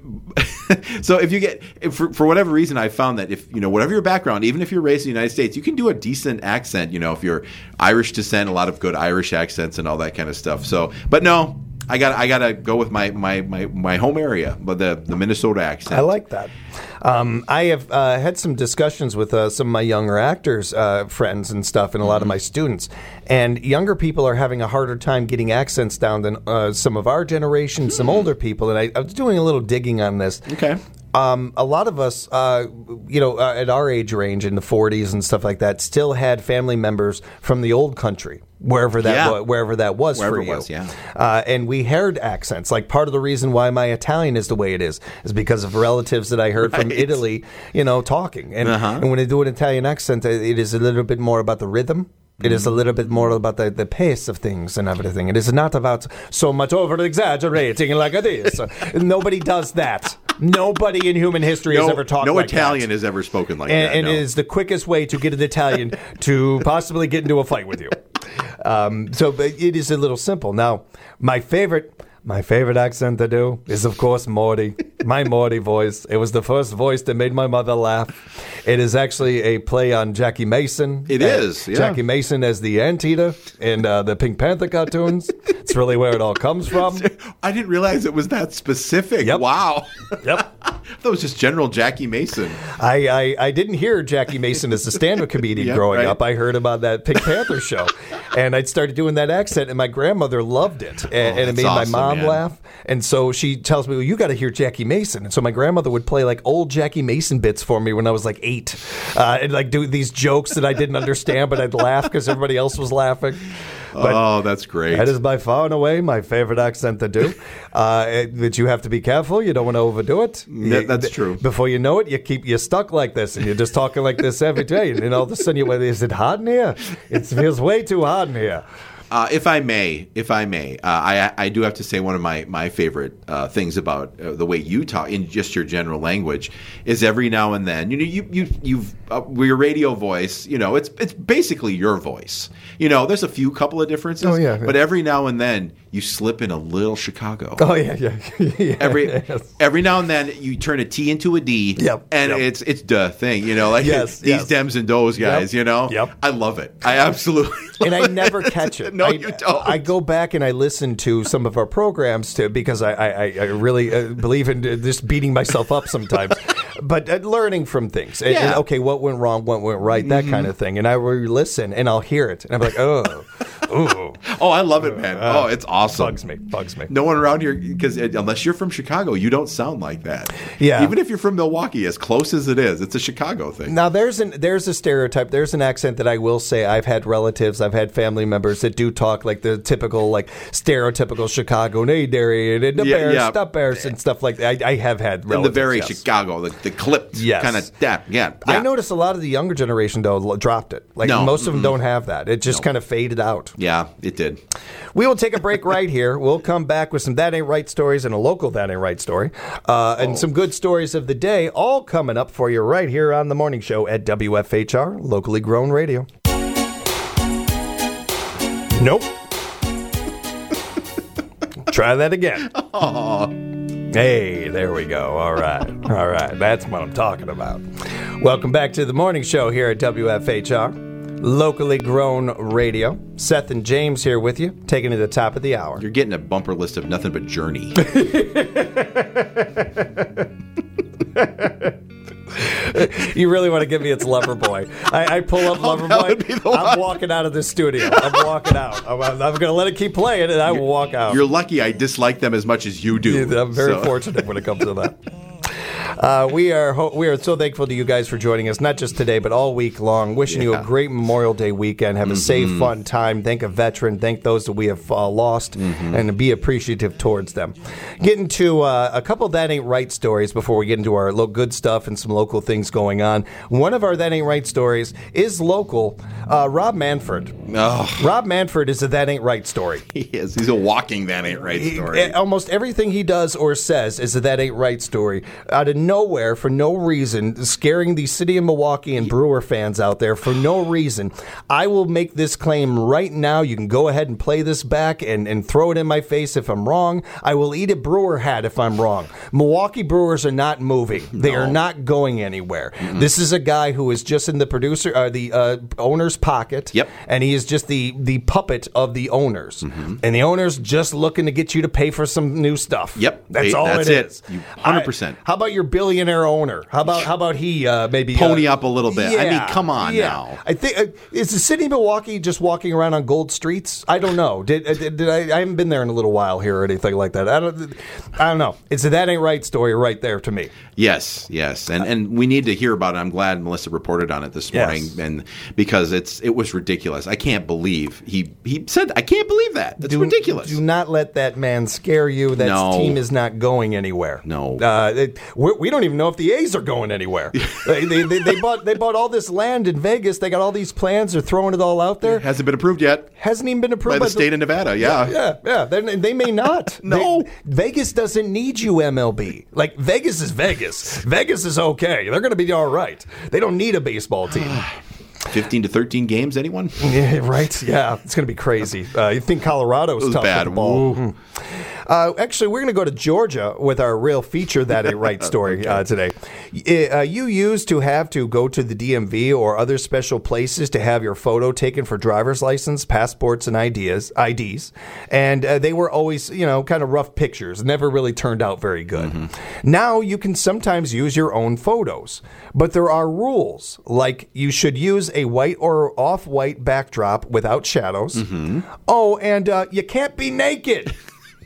so if you get if for, for whatever reason, I found that if you know whatever your background, even if you're raised in the United States, you can do a decent accent. You know, if you're Irish descent, a lot of good Irish accents and all that kind of stuff. So, but no, I got I got to go with my, my, my, my home area, but the the Minnesota accent. I like that. Um, I have uh, had some discussions with uh, some of my younger actors, uh, friends and stuff, and a lot of my students. And younger people are having a harder time getting accents down than uh, some of our generation, some older people. And I, I was doing a little digging on this. Okay. Um, a lot of us, uh, you know, uh, at our age range in the forties and stuff like that, still had family members from the old country, wherever that Yeah. wa- wherever that was Wherever for it you. was, yeah. Uh, and we heard accents. Like part of the reason why my Italian is the way it is is because of relatives that I heard from Right. Italy, you know, talking. And, Uh-huh. and when I do an Italian accent, it it is a little bit more about the rhythm. It is a little bit more about the, the pace of things and everything. It is not about so much over exaggerating like this. Nobody does that. Nobody in human history has No, ever talked no like Italian that. has ever spoken like And, that. and no. it is the quickest way to get an Italian to possibly get into a fight with you. Um, so but it is a little simple. Now, my favorite... My favorite accent to do is, of course, Morty. My Morty voice. It was the first voice that made my mother laugh. It is actually a play on Jackie Mason. It Uh, is, yeah. Jackie Mason as the anteater in uh, the Pink Panther cartoons. It's really where it all comes from. I didn't realize it was that specific. Yep. Wow. Yep. That was just General Jackie Mason. I, I, I didn't hear Jackie Mason as a stand-up comedian Yeah, growing right. up. I heard about that Pink Panther show, and I started doing that accent, and my grandmother loved it, and, and it that's made awesome, my mom man. laugh. And so she tells me, "Well, you got to hear Jackie Mason." And so my grandmother would play like old Jackie Mason bits for me when I was like eight, uh, and like do these jokes that I didn't understand, but I'd laugh because everybody else was laughing. But Oh, that's great. that is by far and away my favorite accent to do. Uh, it- but you have to be careful. You don't want to overdo it. Yeah, You- that's th- true. Before you know it, you keep you stuck like this, and you're just talking like this every day. And then all of a sudden, you wait, is it hot in here? It feels way too hot in here. Uh, if I may, if I may, uh, I I do have to say one of my my favorite uh, things about uh, the way you talk in just your general language is every now and then you know you you you've uh, your radio voice, you know, it's it's basically your voice. You know, there's a few couple of differences, Oh, yeah, yeah. but every now and then you slip in a little Chicago. Oh yeah, yeah. yeah Every yes. every now and then you turn a T into a D, Yep, and yep. it's it's the thing, you know, like Yes, these yes. Dems and Does guys, Yep, you know. yep. I love it. I absolutely. and I love never catch it. No, I, you don't. I go back and I listen to some of our programs too because I, I, I really uh, believe in uh, just beating myself up sometimes, but uh, learning from things. And, and, Yeah. Mm-hmm. okay, what went wrong, what went right, that kind of thing. And I will listen and I'll hear it and I'm like, oh, ooh, Oh, I love it, man. Oh, it's awesome. bugs me, bugs me. No one around here, because unless you're from Chicago, you don't sound like that. Yeah. Even if you're from Milwaukee, as close as it is, it's a Chicago thing. Now there's an there's a stereotype. There's an accent that I will say I've had relatives, I've had family members that do talk like the typical like stereotypical Chicago, hey dairy and the Yeah, bears, yeah. stop bears and stuff like that. I, I have had In relatives, the very yes. Chicago, the, the clipped Yes. kind of step. Yeah, I yeah. noticed a lot of the younger generation though lo- dropped it. Like No, most of them don't have that. It just kind of faded out. Yeah, it did. We will take a break right here. We'll come back with some That Ain't Right stories and a local That Ain't Right story, uh, and some good stories of the day, all coming up for you right here on the morning show at W F H R, locally grown radio. Nope. Try that again. Hey, there we go. All right. All right. That's what I'm talking about. Welcome back to the morning show here at W F H R, locally grown radio. Seth and James here with you, taking it to the top of the hour. You're getting a bumper list of nothing but Journey. You really want to give me its Loverboy. I, I pull up Oh, that would be Loverboy, the I'm one. walking out of this studio. I'm walking out. I'm, I'm going to let it keep playing, and I will walk out. You're lucky I dislike them as much as you do. Yeah, I'm very so. fortunate when it comes to that. Uh, we are ho- we are so thankful to you guys for joining us, not just today, but all week long. Wishing you a Yeah. great Memorial Day weekend. Have a safe, fun time. Thank a veteran. Thank those that we have uh, lost, and be appreciative towards them. Getting to uh, a couple That Ain't Right stories before we get into our lo- good stuff and some local things going on. One of our That Ain't Right stories is local. Uh, Rob Manford. Oh, Rob Manford is a That Ain't Right story. he is. He's a walking That Ain't Right He- story. almost everything he does or says is a That Ain't Right story. Out of nowhere, for no reason, scaring the city of Milwaukee and Brewer fans out there for no reason. I will make this claim right now. You can go ahead and play this back and, and throw it in my face if I'm wrong. I will eat a Brewer hat if I'm wrong. Milwaukee Brewers are not moving. They No. are not going anywhere. This is a guy who is just in the producer, uh, the uh, owner's pocket. Yep. And he is just the, the puppet of the owners. And the owners just looking to get you to pay for some new stuff. Yep. That's Hey, all that's it it. is. You- one hundred percent. I- how about your billionaire owner? How about how about he uh, maybe Pony uh, up a little bit. I mean, yeah, come on yeah. now. I think uh, is the city of Milwaukee just walking around on gold streets? I don't know. Did, uh, did, did I? I haven't been there in a little while here or anything like that. I don't. I don't know. It's a That Ain't Right story right there to me. Yes, yes, and and we need to hear about it. I'm glad Melissa reported on it this morning, Yes. and because it's it was ridiculous. I can't believe he he said I can't believe that. That's do, ridiculous. Do not let that man scare you. That No. team is not going anywhere. No. uh, it, we're, we don't even know if the A's are going anywhere. they, they, they, they bought they bought all this land in Vegas. They got all these plans. They're throwing it all out there. Hasn't been approved yet Hasn't even been approved by the state of Nevada. Yeah, Yeah, yeah. They, they may not. No. They- Vegas doesn't need you, M L B. Like, Vegas is Vegas. Vegas is okay. They're going to be all right. They don't need a baseball team. fifteen to thirteen games. Anyone? Yeah, right? Yeah, it's going to be crazy. Uh, you think Colorado's It was tough bad. with the ball. Uh, actually, we're going to go to Georgia with our real feature That Ain't Right story uh, today. Uh, you used to have to go to the D M V or other special places to have your photo taken for driver's license, passports, and ideas, I Ds. And uh, they were always, you know, kind of rough pictures. Never really turned out very good. Now you can sometimes use your own photos. But there are rules, like you should use a white or off-white backdrop without shadows. Oh, and uh, you can't be naked.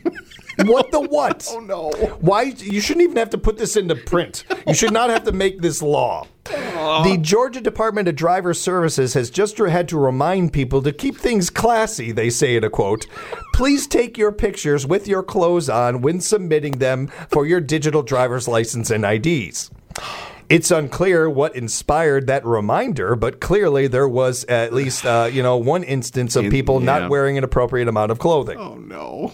What the what? Oh, no. Why? You shouldn't even have to put this into print. You should not have to make this law. The Georgia Department of Driver Services has just had to remind people to keep things classy, they say in a quote. Please take your pictures with your clothes on when submitting them for your digital driver's license and I Ds. It's unclear what inspired that reminder, but clearly there was at least, uh, you know, one instance of people Yeah. not wearing an appropriate amount of clothing. Oh no.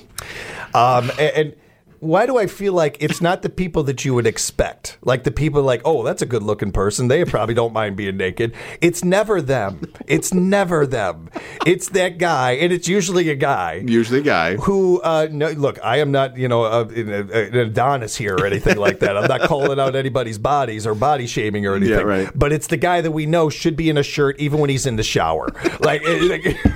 Um, and, and why do I feel like it's not the people that you would expect? Like the people like, oh, that's a good looking person. They probably don't mind being naked. It's never them. It's never them. It's that guy, and it's usually a guy. Usually a guy. Who, uh, no, look, I am not, you know, uh, an Adonis here or anything like that. I'm not calling out anybody's bodies or body shaming or anything. Yeah, right. But it's the guy that we know should be in a shirt even when he's in the shower. Like, it, like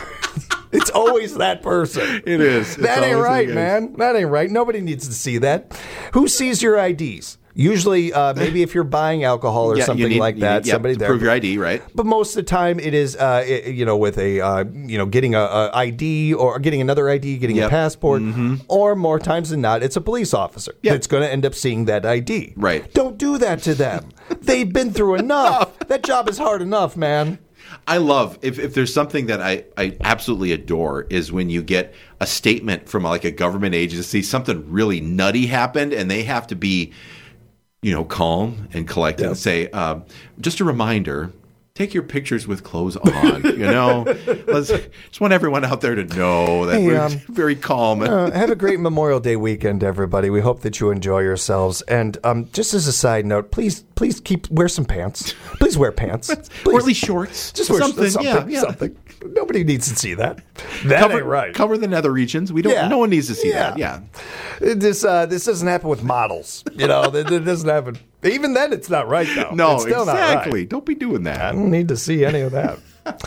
it's always that person. It is. It's That ain't always right, the case. man. That ain't right. Nobody needs to see that. Who sees your I Ds? Usually, uh, maybe if you're buying alcohol or Yeah, you something need- like you that, need- yeah, somebody to there. prove your I D, right? But most of the time, it is, uh, it- you know, with a, uh, you know, getting a, a I D or getting another I D, getting a Yep. passport, or more times than not, it's a police officer Yep. that's going to end up seeing that I D. Right. Don't do that to them. They've been through enough. That job is hard enough, man. I love if, if there's something that I, I absolutely adore is when you get a statement from like a government agency, something really nutty happened, and they have to be, you know, calm and collected and say, um, just a reminder, take your pictures with clothes on. You know, Let's, just want everyone out there to know that Hey, we're um, very calm. Uh, have a great Memorial Day weekend, everybody. We hope that you enjoy yourselves. And um, just as a side note, please, please keep wear some pants. Please wear pants, please. Or at least shorts. Just wear something. something. yeah, yeah. something. Nobody needs to see that. That Cover, ain't right. cover the nether regions. We don't. Yeah. No one needs to see Yeah. that. Yeah. This uh, this doesn't happen with models. You know, that, that doesn't happen. Even then, it's not right, though. No, it's still exactly. Not right. Don't be doing that. I don't need to see any of that.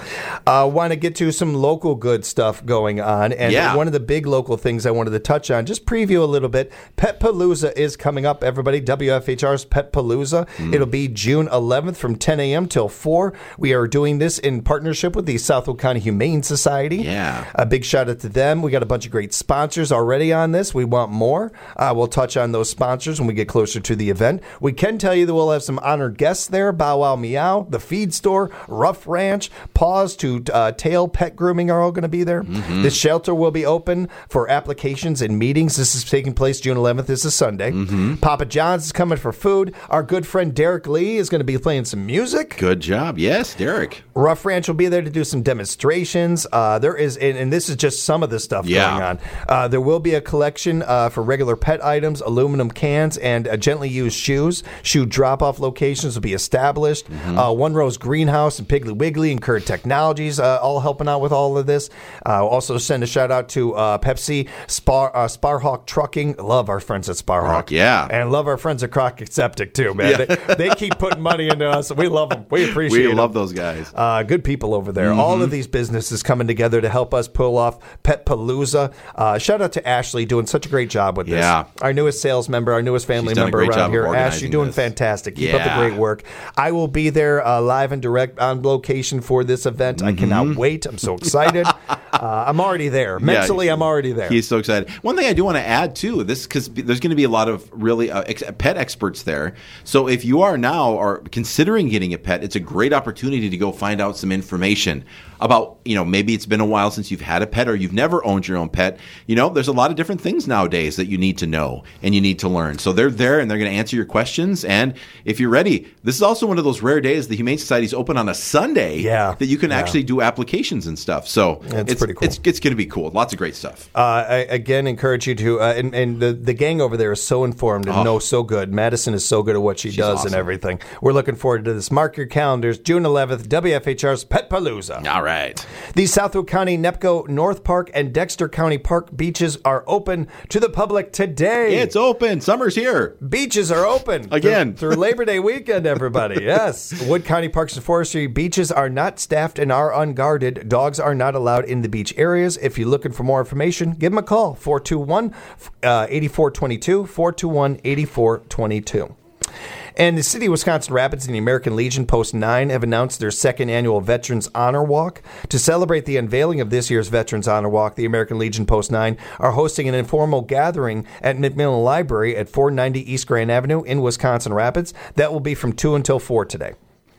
uh, want to get to some local good stuff going on. And Yeah. one of the big local things I wanted to touch on, just preview a little bit. Pet Palooza is coming up, everybody. W F H R's Pet Palooza. Mm. It'll be June eleventh from ten a.m. till four. We are doing this in partnership with the Southwold County Humane Society. Yeah. A big shout out to them. We got a bunch of great sponsors already on this. We want more. Uh, we'll touch on those sponsors when we get closer to the event. We can tell you that we'll have some honored guests there. Bow Wow Meow, The Feed Store, Rough Ranch, Paws to uh, Tail Pet Grooming are all going to be there. Mm-hmm. The shelter will be open for applications and meetings. This is taking place June eleventh. This is Sunday. Mm-hmm. Papa John's is coming for food. Our good friend Derek Lee is going to be playing some music. Good job. Yes, Derek. Rough Ranch will be there to do some demonstrations. Uh, there is, and, and this is just some of the stuff yeah. going on. Uh, there will be a collection uh, for regular pet items, aluminum cans, and uh, gently used shoes. Shoe drop-off locations will be established. Mm-hmm. Uh, One Rose Greenhouse and Piggly Wiggly and Curd Technologies uh, all helping out with all of this. Uh, also send a shout out to uh, Pepsi, Spar, uh, Sparhawk Trucking. Love our friends at Sparhawk. Rock, yeah. And love our friends at Crockett Septic too, man. Yeah. They, they keep putting money into us. We love them. We appreciate We them. love those guys. Uh, good people over there. Mm-hmm. All of these businesses coming together to help us pull off Pet Palooza. Uh, shout out to Ashley doing such a great job with this. Yeah. Our newest sales member, our newest family She's done a member great around job of here. Ash, organizing you're doing this. fantastic. Keep up Yeah. the great work. I will be there uh, live and direct on location for this event. Mm-hmm. I cannot wait. I'm so excited. uh, I'm already there. Mentally, Yeah, I'm already there. He's so excited. One thing I do want to add too, this because there's going to be a lot of really uh, ex- pet experts there. So if you are now or considering getting a pet, it's a great opportunity to go find out some information about, you know, maybe it's been a while since you've had a pet or you've never owned your own pet. You know, there's a lot of different things nowadays that you need to know and you need to learn. So they're there and they're going to answer your questions. And if you're ready, this is also one of those rare days the Humane Society is open on a Sunday Yeah. that you can Yeah. actually do applications and stuff. So It's it's pretty cool. It's, it's going to be cool. Lots of great stuff. Uh, I again encourage you to, uh, and, and the, the gang over there is so informed and Oh. knows so good. Madison is so good at what she She's does awesome. and everything. We're looking forward to this. Mark your calendars, June eleventh, W F H R's Pet Palooza. All right. The Southwood County, NEPCO, North Park, and Dexter County Park beaches are open to the public today. It's open. Summer's here. Beaches are open. Again. Through, through Labor Day weekend, everybody. Yes. Wood County Parks and Forestry beaches are not staffed and are unguarded. Dogs are not allowed in the beach areas. If you're looking for more information, give them a call. four two one, eight four two two, four two one, eight four two two. And the City of Wisconsin Rapids and the American Legion Post nine have announced their second annual Veterans Honor Walk. To celebrate the unveiling of this year's Veterans Honor Walk, the American Legion Post nine are hosting an informal gathering at McMillan Library at four ninety East Grand Avenue in Wisconsin Rapids. That will be from two until four today.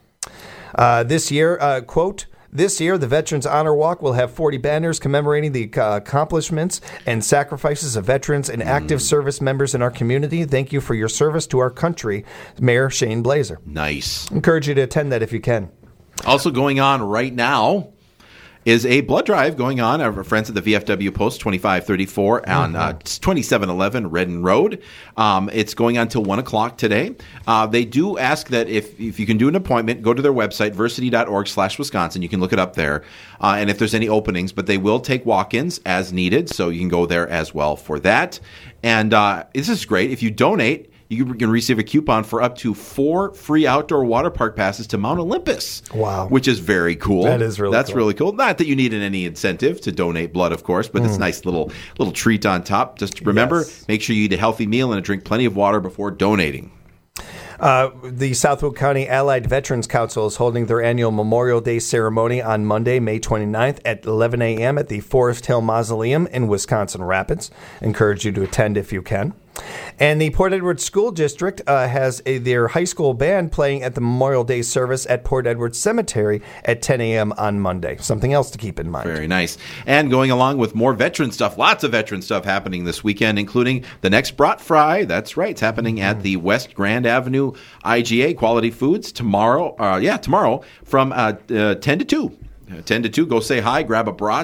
Uh, this year, uh, quote, This year, the Veterans Honor Walk will have forty banners commemorating the uh, accomplishments and sacrifices of veterans and active service members in our community. Thank you for your service to our country, Mayor Shane Blazer. Nice. Encourage you to attend that if you can. Also going on right now is a blood drive going on. Our friends at the V F W Post twenty-five thirty-four on uh, twenty-seven eleven Redden Road. Um, it's going on till one o'clock today. Uh, they do ask that if, if you can do an appointment, go to their website, versity.org slash Wisconsin. You can look it up there. Uh, and if there's any openings, but they will take walk-ins as needed. So you can go there as well for that. And uh, this is great. If you donate, you can receive a coupon for up to four free outdoor water park passes to Mount Olympus. Wow. Which is very cool. That is really That's cool. really cool. Not that you need any incentive to donate blood, of course, but it's a nice little little treat on top. Just remember, Yes. make sure you eat a healthy meal and drink plenty of water before donating. Uh, the Southwood County Allied Veterans Council is holding their annual Memorial Day ceremony on Monday, May twenty-ninth at eleven a.m. at the Forest Hill Mausoleum in Wisconsin Rapids. Encourage you to attend if you can. And the Port Edward School District uh, has a, their high school band playing at the Memorial Day service at Port Edward Cemetery at ten a.m. on Monday. Something else to keep in mind. Very nice. And going along with more veteran stuff, lots of veteran stuff happening this weekend, including the next Brat Fry. That's right. It's happening at the West Grand Avenue I G A Quality Foods tomorrow. Uh, yeah, tomorrow from uh, uh, ten to two. Uh, ten to two, go say hi, grab a brat.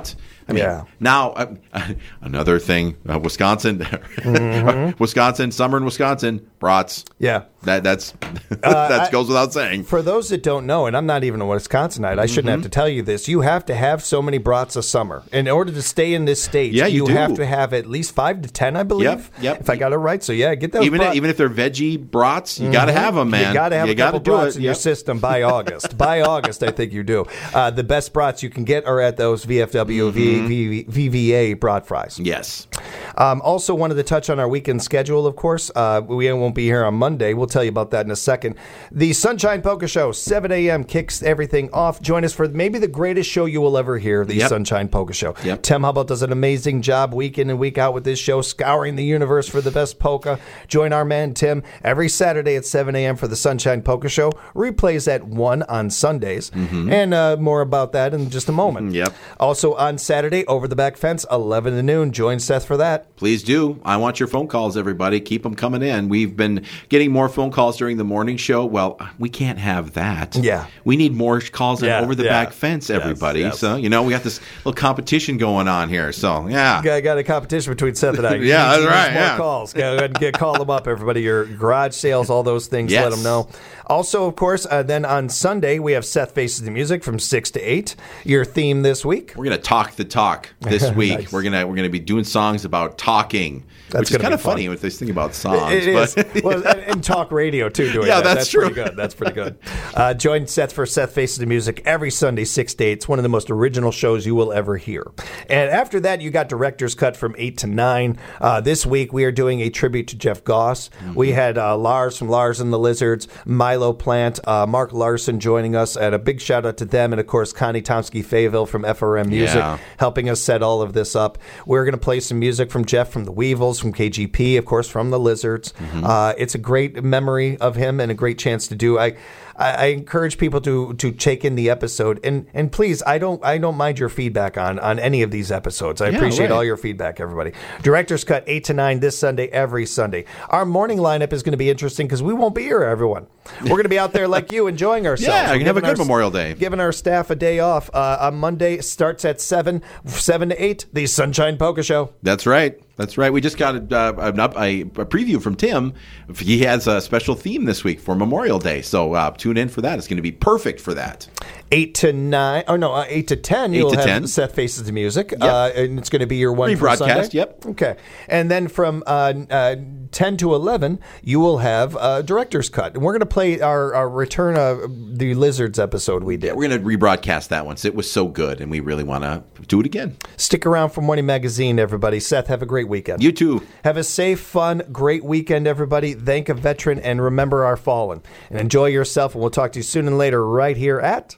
I mean, Yeah. now uh, another thing, uh, Wisconsin, Mm-hmm. Wisconsin, summer in Wisconsin, brats. Yeah. That that's that I- goes without saying. For those that don't know, and I'm not even a Wisconsinite, I shouldn't have to tell you this. You have to have so many brats a summer in order to stay in this state. Yeah, you do. have to have at least five to ten, I believe. Yep, yep. If I got it right, so yeah, get those. Even brat- even if they're veggie brats, you got to have them, man. You got to have a gotta couple do brats it. in your Yep. system by August. By August, I think you do. Uh, the best brats you can get are at those V F W Mm-hmm. v- v- V V A brat fries. Yes. Um, also wanted to touch on our weekend schedule, of course. Uh, we won't be here on Monday. We'll tell you about that in a second. The Sunshine Polka Show, seven a.m. kicks everything off. Join us for maybe the greatest show you will ever hear, the Yep. Sunshine Polka Show. Yep. Tim Hubbell does an amazing job week in and week out with this show, scouring the universe for the best polka. Join our man Tim every Saturday at seven a.m. for the Sunshine Polka Show. Replays at one on Sundays. And uh, more about that in just a moment. Yep. Also on Saturday, Over the Back Fence, eleven to noon. Join Seth for that. Please do. I want your phone calls, everybody. Keep them coming in. We've been getting more phone calls during the morning show. Well, we can't have that. Yeah. We need more calls on Yeah, over the yeah. back fence, Yes, everybody. yes. So, you know, we got this little competition going on here. So, yeah. Got, got a competition between Seth and I. Yeah, that's Need right, More yeah. calls. Go ahead and get, call them up, everybody. Your garage sales, all those things. Yes. Let them know. Also, of course, uh, then on Sunday we have Seth Faces the Music from six to eight. Your theme this week. We're gonna talk the talk this week. Nice. We're gonna we're gonna be doing songs about talking, That's which is gonna kind be of fun. funny with this thing about songs. It is. but Well, and, and talk radio, too, doing Yeah, that. that's pretty true. good. That's pretty good. Uh, join Seth for Seth Faces the Music every Sunday, six to eight. It's one of the most original shows you will ever hear. And after that, you got Director's Cut from eight to nine. Uh, this week, we are doing a tribute to Jeff Goss. Mm-hmm. We had uh, Lars from Lars and the Lizards, Milo Plant, uh, Mark Larson joining us, and a big shout out to them. And, of course, Connie Tomsky-Fayville from F R M Music Yeah. helping us set all of this up. We're going to play some music from Jeff from the Weevils, from K G P, of course, from the Lizards. Mm-hmm. Uh, it's a great memory of him and a great chance to do. I, I, I encourage people to to take in the episode and and please, I don't I don't mind your feedback on on any of these episodes. I Yeah, appreciate right. all your feedback, everybody. Director's Cut eight to nine this Sunday, every Sunday. Our morning lineup is going to be interesting because we won't be here, everyone. We're going to be out there like you, enjoying ourselves. Yeah, We're you can have a giving good our- Memorial Day. Giving our staff a day off. Uh, on Monday starts at seven, seven to eight. The Sunshine Polka Show. That's right. That's right. We just got a, uh, an up, a, a preview from Tim. He has a special theme this week for Memorial Day, so uh, tune in for that. It's going to be perfect for that. Eight to nine. Oh no, uh, eight to ten. Eight You'll to have ten. Seth Faces the Music, uh, and it's going to be your one for Rebroadcast, Sunday. yep. Okay, and then from uh, uh, ten to eleven, you will have uh, Director's Cut, and we're going to play our, our return of the Lizards episode we did. We're going to rebroadcast that one. So it was so good, and we really want to do it again. Stick around for Morning Magazine, everybody. Seth, have a great weekend. You too. Have a safe, fun, great weekend, everybody. Thank a veteran and remember our fallen. And enjoy yourself, and we'll talk to you soon and later right here at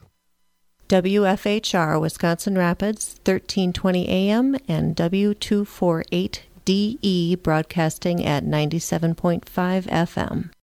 W F H R Wisconsin Rapids, thirteen twenty A M and W two forty-eight D E broadcasting at ninety-seven point five F M.